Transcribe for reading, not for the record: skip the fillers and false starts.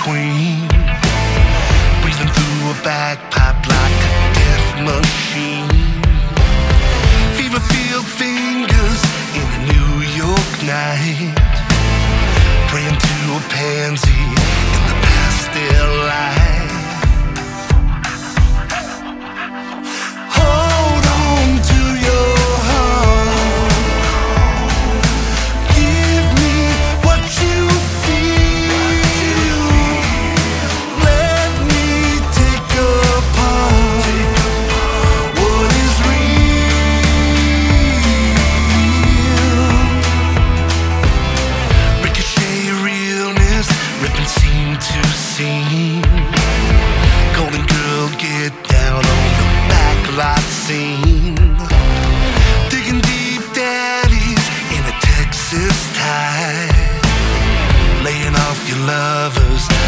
queen, breathing through a bagpipe like a death machine. Fever-filled fingers in a New York night, praying to a pansy in the pastel light. Hold on to your heart, give me what you feel, let me take apart what is real. Ricochet realness, ripping seam to seam. Golden girl, get down on the backlot scene. Digging deep daddies in a Texas tide, laying off your lovers